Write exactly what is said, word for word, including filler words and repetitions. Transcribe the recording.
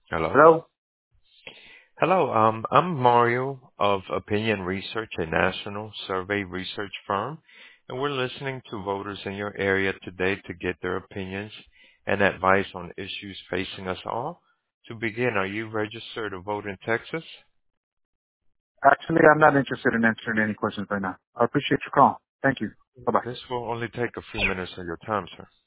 Hello. Hello? Hello. Um, I'm Mario of Opinion Research, a national survey research firm, and we're listening to voters in your area today to get their opinions and advice on issues facing us all. To begin, are you registered to vote in Texas? Actually, I'm not interested in answering any questions right now. I appreciate your call. Thank you. Bye-bye. This will only take a few minutes of your time, sir.